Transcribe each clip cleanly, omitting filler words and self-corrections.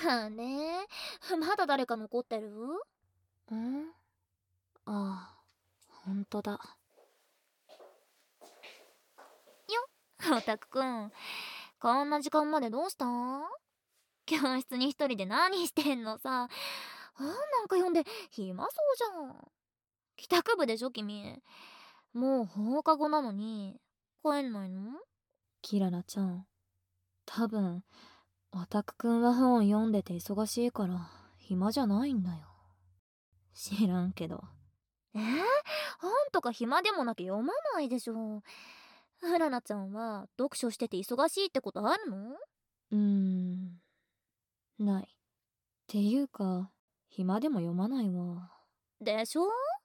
あれまだ誰か残ってる？ んああ、ほんとだ。 よオタクくん、こんな時間までどうした？教室に一人で何してんのさ。本なんか読んで暇そうじゃん。帰宅部でしょ君。もう放課後なのに帰んないの？ キララちゃん、多分オタクくんは本読んでて忙しいから暇じゃないんだよ。知らんけど。 本とか暇でもなきゃ読まないでしょ。うらなちゃんは読書してて忙しいってことあるの？ うーん、ない。っていうか、暇でも読まないわ。 でしょ？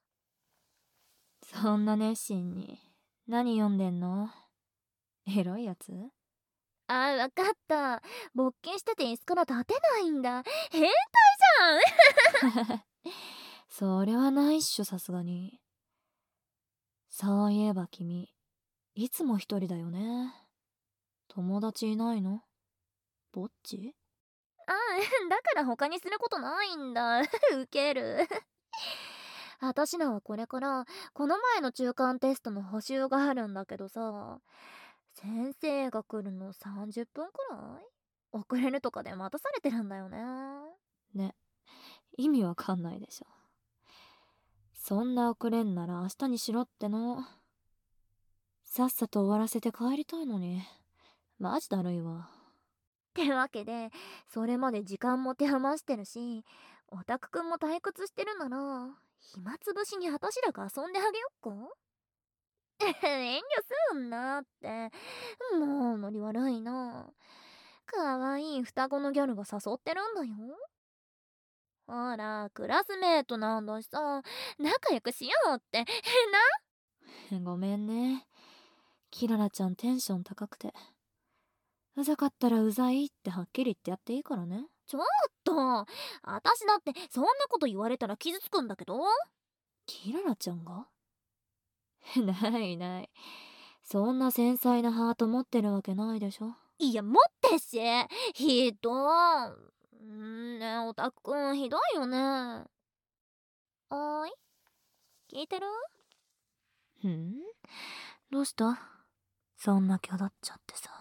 そんな熱心に。何読んでんの？エロいやつ？ わかった。勃起してて椅子から立てないんだ。変態じゃん。 それはないっしょ、さすがに。そういえば君、いつも一人だよね。友達いないの？ぼっち？ だから他にすることないんだ。ウケる。私らはこれからこの前の中間テストの補習があるんだけどさ、先生が来るの30分くらい遅れるとかで待たされてるんだよね。 ね、意味わかんないでしょ。そんな遅れんなら明日にしろっての。さっさと終わらせて帰りたいのに。マジだるいわ。 ってわけで、それまで時間も手余してるし、オタクくんも退屈してるなら暇つぶしに私らが遊んであげよっか。遠慮すんなって。もうノリ悪いな。かわいい双子のギャルが誘ってるんだよ。ほら、クラスメートなんだしさ、仲良くしようって。 ごめんね。キララちゃんテンション高くて。うざかったらうざいってはっきり言ってやっていいからね。 ちょっと、私だってそんなこと言われたら傷つくんだけど。 キララちゃんが？ないない。そんな繊細なハート持ってるわけないでしょ。 いや、持ってっし。ひどねえ、オタクくんひどいよね。おーい、聞いてる？ どうした？そんなキャだっちゃってさ。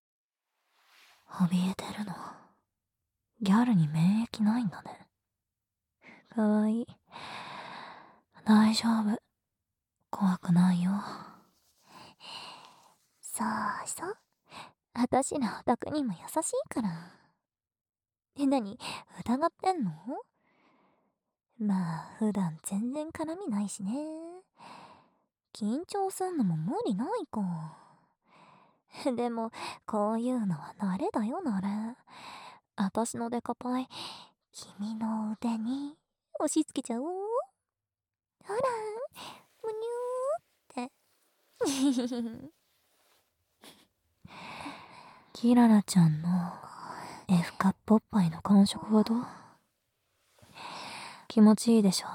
怯えてるの？ギャルに免疫ないんだね。かわいい。大丈夫。怖くないよ。 そうそう。私らオタクにも優しいから。何疑ってんの？まあ、普段全然絡みないしね。緊張すんのも無理ないか。でも、こういうのは慣れだよ、慣れ。私のデカパイ、君の腕に押し付けちゃおう。ほら、むにゅーって。 キララちゃんの F カップおっぱいの感触はどう？気持ちいいでしょ？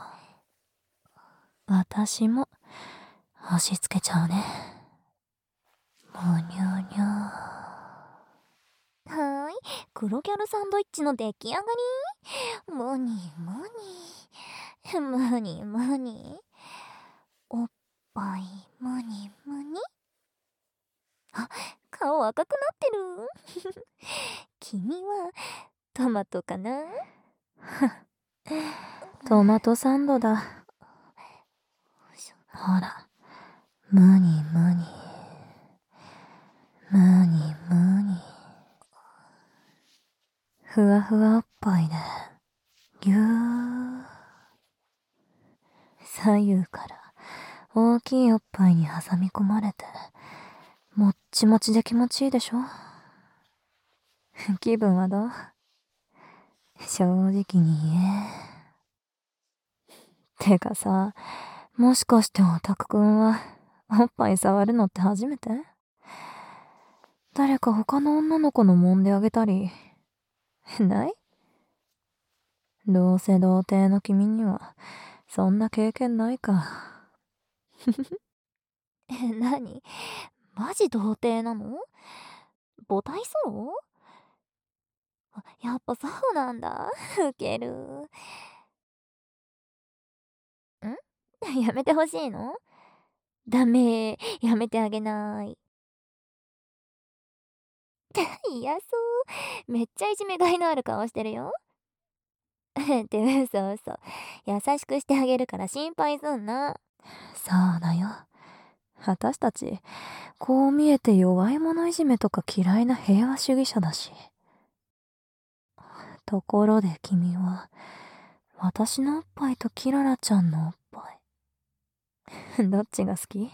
私も押し付けちゃうね。むにゅにゅ。 はーい、黒ギャルサンドイッチの出来上がり。むにむに。むにむに。おっぱいむにむに。あ、顔赤くなってる。君はトマトかな？ トマトサンドだ。ほら、むにむに。むにむに。ふわふわおっぱいで、ぎゅー。左右から大きいおっぱいに挟み込まれて、もっちもちで気持ちいいでしょ？気分はどう？正直に言え。てかさ、もしかしてオタクくんはおっぱい触るのって初めて？誰か他の女の子の揉んであげたりない？どうせ童貞の君にはそんな経験ないか。 何？マジ童貞なの？母体ソロ？ やっぱそうなんだ。ウケる。やめてほしいの？ダメ。やめてあげない。嫌そう。めっちゃいじめがいのある顔してるよ。って嘘嘘。優しくしてあげるから心配すんな。 そうだよ。私たち、こう見えて弱い者いじめとか嫌いな平和主義者だし。ところで君は、私のおっぱいとキララちゃんのおっぱい。どっちが好き？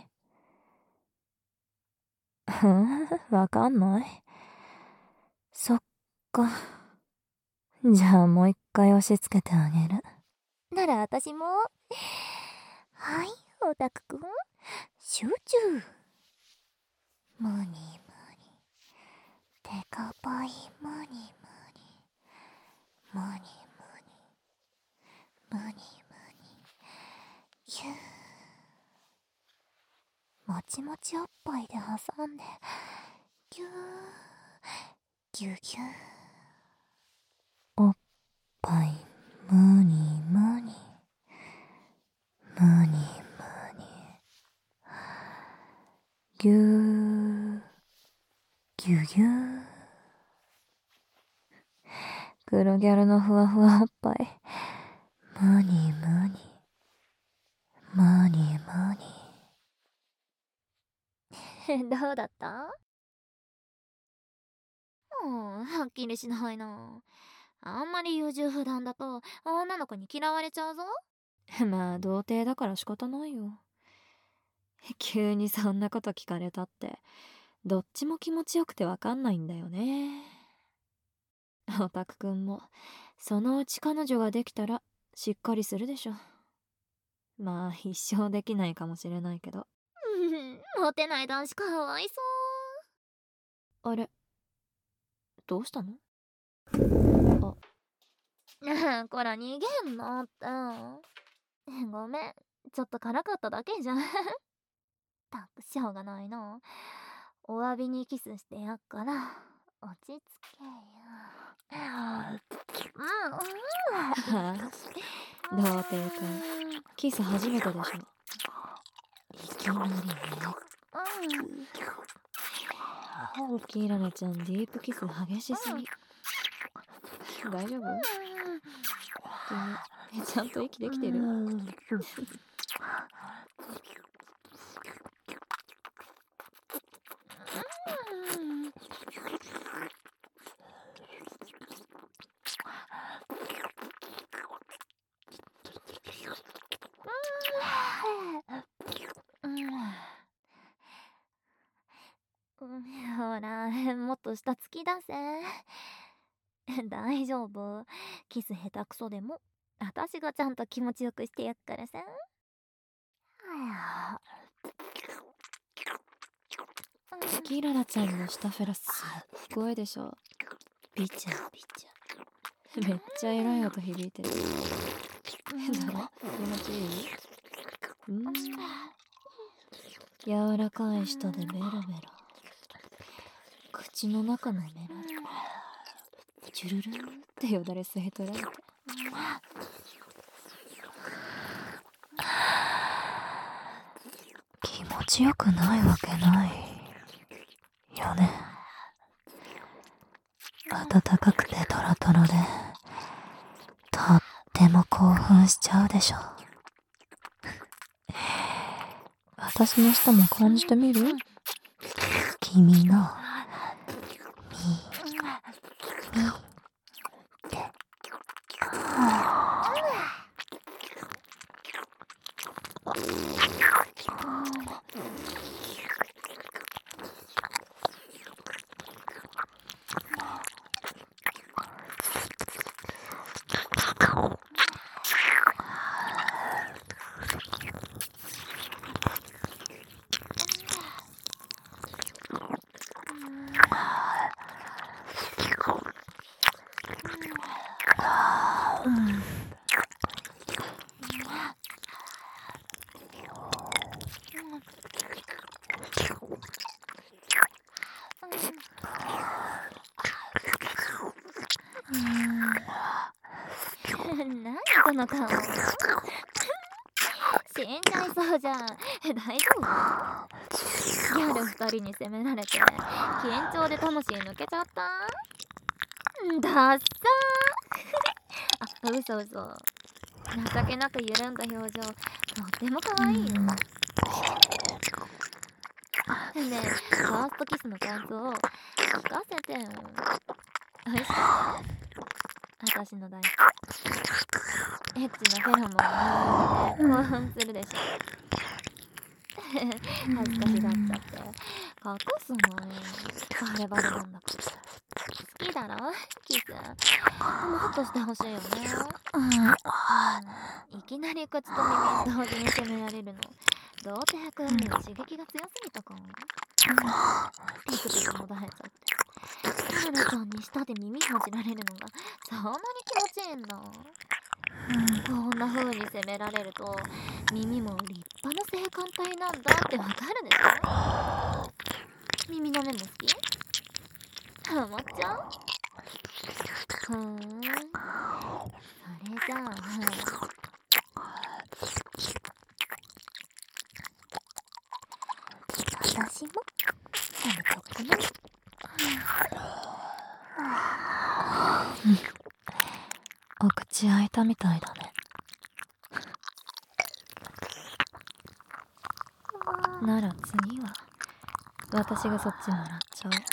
わかんない。そっか。じゃあもう一回押し付けてあげる。 なら私も。はい、オタクくん。集中。無に無に。てかぱい無に無に。無に無に。無に無に。ぎゅー。もちもちおっぱいで挟んで。ぎゅー。ぎゅぎゅー。 おっぱい、無に無に。無に無に。ぎゅー。ぎゅぎゅー。黒ギャルのふわふわおっぱい。無に無に。無に無に。どうだった？はっきりしないな。あんまり優柔不断だと女の子に嫌われちゃうぞ。 まあ童貞だから仕方ないよ。急にそんなこと聞かれたって、どっちも気持ちよくてわかんないんだよね。オタクくんも、そのうち彼女ができたらしっかりするでしょ。まあ一生できないかもしれないけど。 モテない男子かわいそあれ、どうしたの？ う。こら逃げんなって。ごめん、ちょっと辛かっただけじゃん。たくしょうがないな。お詫びにキスしてやっから落ち着けよ。 童貞くん、キス初めてでしょ。いきなりね。キララちゃんディープキス激しすぎ。大丈夫？君、ちゃんと息できてる？ ほら、もっと下突き出せ。大丈夫。キス下手くそでも私がちゃんと気持ちよくしてやっからさ。 キララちゃんの下フェラすっごいでしょ。ビチャビチャ。めっちゃエラい音響いてる。どう？気持ちいい？柔らかい舌でベロベロ。口の中のメロディ。チュルルーってよだれ吸い取られて。気持ちよくないわけないよね。暖かくてトロトロで、とっても興奮しちゃうでしょ。私の舌も感じてみる？君の何その顔。死んじゃいそうじゃん。大丈夫？ギャル2人に責められて緊張で魂抜けちゃった？ダッサー。嘘。情けなく緩んだ表情、とっても可愛いよ。ねえ、ファーストキスの感想聞かせてよ。美味しかった？私の大好き。エッチなフェロモンが流れて興奮するでしょ。恥ずかしがっちゃって隠すのよ。バレバレなんだから。好きだろキス。もっとしてほしいよね。いきなり口と耳同時に責められるの、童貞くんには刺激が強すぎたか。ピクピクもだえちゃって、カルちゃんに舌で耳ほじられるのがそんなに気持ちいいんだ。こんな風に責められると耳も立派な性感帯なんだってわかるでしょ。耳の目も好き？ハマっちゃう？それじゃあ私も食べちゃおっかな。 お口開いたみたいだね。なら次は私がそっちもらっちゃおう。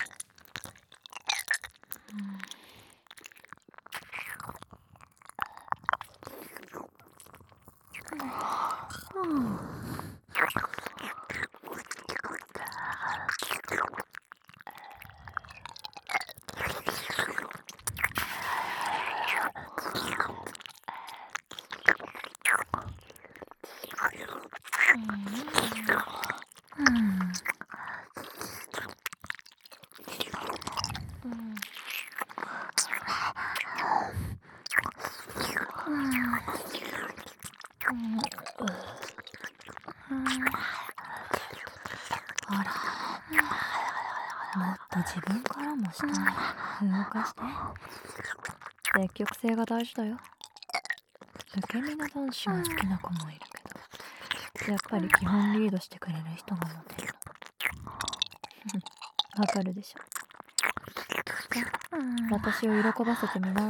あら、もっと自分からもしたい。動かして。積極性が大事だよ。受け身な男子は好きな子もいるけど、やっぱり基本リードしてくれる人がモテるの。わかるでしょ。じゃあ、私を喜ばせてみな。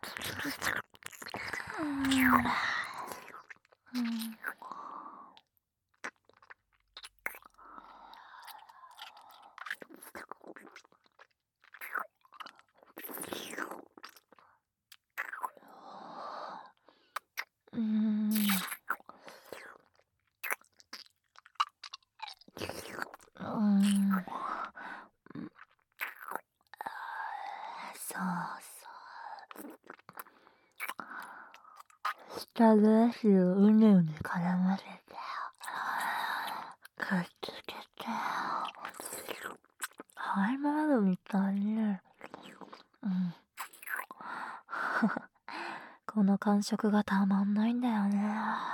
下の足をうねうね絡ませてくっつけてハイマードみたいにこの感触がたまんないんだよね。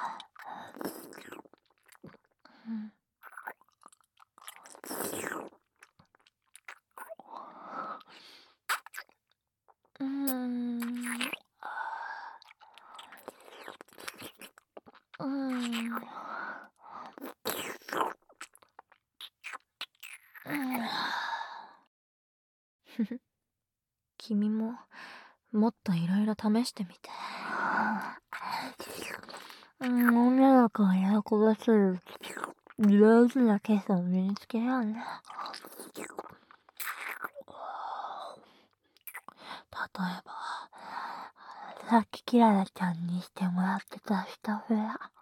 君ももっといろいろ試してみて。女の子を喜ばせる上手なキスを身につけようね。例えばさっきキララちゃんにしてもらってたスタフェア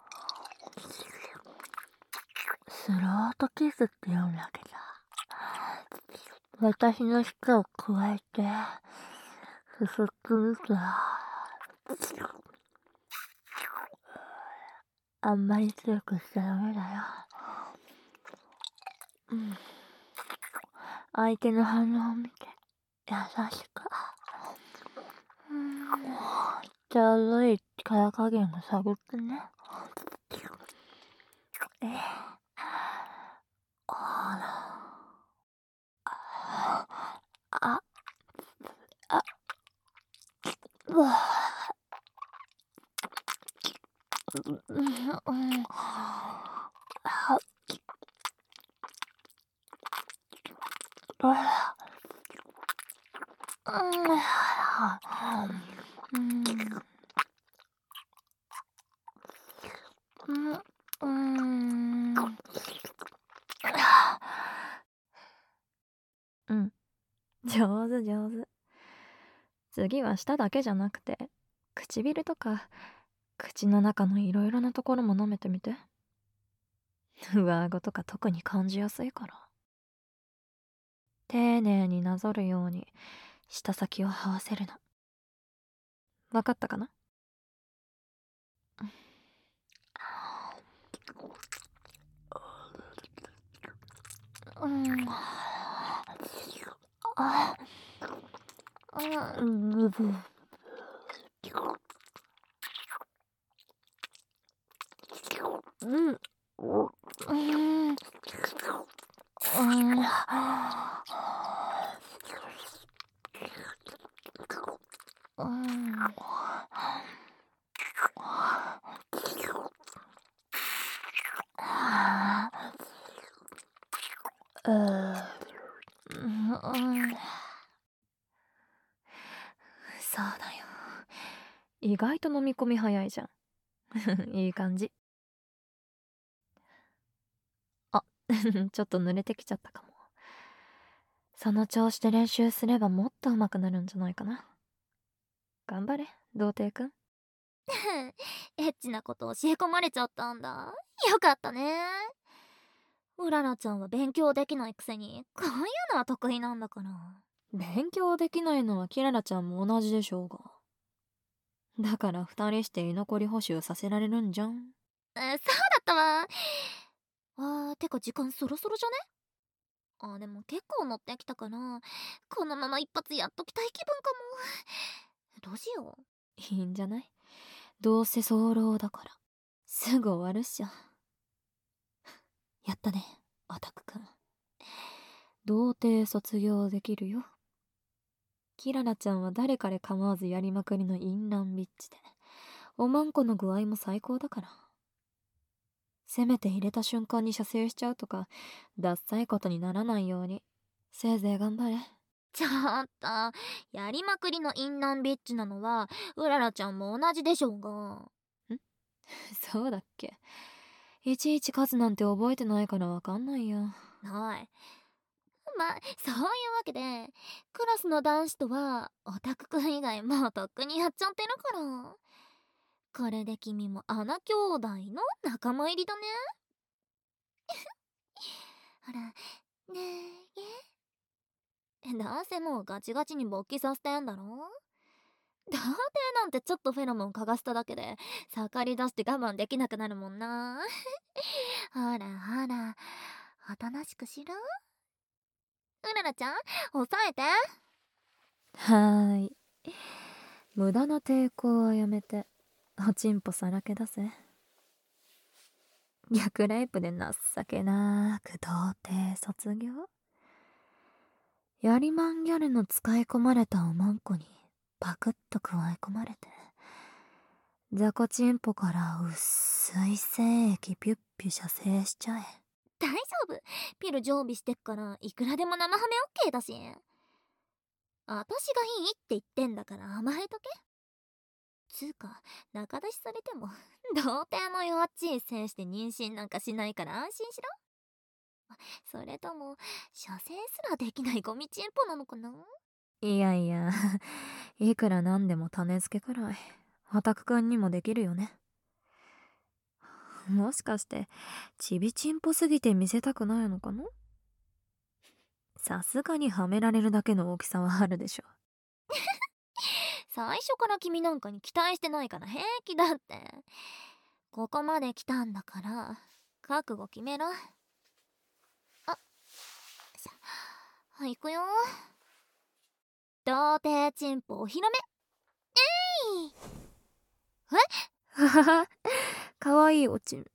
スロートキスって言うんだけど、私の舌を加えてすすってみて。あんまり強くしちゃダメだよ。相手の反応を見て優しくちょうどいい力加減を探ってね。 上手上手。次は舌だけじゃなくて唇とか口の中のいろいろなところも舐めてみて。上顎とか特に感じやすいから。丁寧になぞるように舌先を這わせるの。わかったかな？そうだよ。意外と飲み込み早いじゃん。いい感じ。あ、ちょっと濡れてきちゃったかも。その調子で練習すればもっと上手くなるんじゃないかな。頑張れ、童貞くん。 エッチなこと教え込まれちゃったんだ。よかったね。うららちゃんは勉強できないくせにこういうのは得意なんだから。 勉強できないのはキララちゃんも同じでしょうが。だから二人して居残り補習させられるんじゃん。 そうだったわ。てか時間そろそろじゃね？でも結構乗ってきたから、このまま一発やっときたい気分かも。どうしよう。 いいんじゃない？どうせ早漏だからすぐ終わるっしょ。やったね、オタクくん。童貞卒業できるよ。キララちゃんは誰彼構わずやりまくりの淫乱ビッチで、おまんこの具合も最高だから。せめて入れた瞬間に射精しちゃうとかダッサいことにならないようにせいぜい頑張れ。 ちょっと、やりまくりの淫乱ビッチなのはうららちゃんも同じでしょうが。 そうだっけ？いちいち数なんて覚えてないからわかんないよ。 はい。そういうわけで、クラスの男子とはオタクくん以外もうとっくにやっちゃってるから。これで君も穴兄弟の仲間入りだね。ほら、ねえ。どうせもうガチガチに勃起させてんだろ？童貞なんてちょっとフェロモン嗅がせただけで盛り出して我慢できなくなるもんな。ほらほら、おとなしくしろ。うららちゃん、抑えて。 はーい。無駄な抵抗はやめておちんぽさらけ出せ。逆レイプで情けなく童貞卒業？やりまんギャルの使い込まれたおまんこにパクッと加え込まれて、雑魚チンポから薄い精液ピュッピュ射精しちゃえ。 大丈夫、ピル常備してっからいくらでも生ハメ OK だし。私がいいって言ってんだから甘えとけ。つうか、仲出しされても童貞の弱っちい精子で妊娠なんかしないから安心しろ。それとも射精すらできないゴミチンポなのかな？ いやいや、いくらなんでも種付けくらいオタクくんにもできるよね。もしかしてちびちんぽすぎて見せたくないのかな？さすがにはめられるだけの大きさはあるでしょ。 最初から君なんかに期待してないから平気だって。ここまで来たんだから覚悟決めろ。はい、行くよ。童貞チンポお披露目。 ははは、かわいいおちん。